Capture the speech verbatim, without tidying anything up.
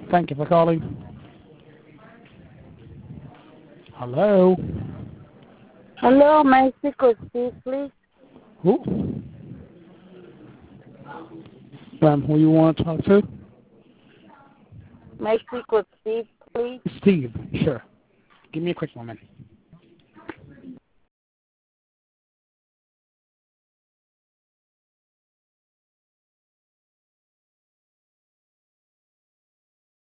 Thank you for calling. Hello? Hello, may I speak with Steve, please? Who? Um, who you want to talk to? May I speak with Steve, please? Steve, sure. Give me a quick moment.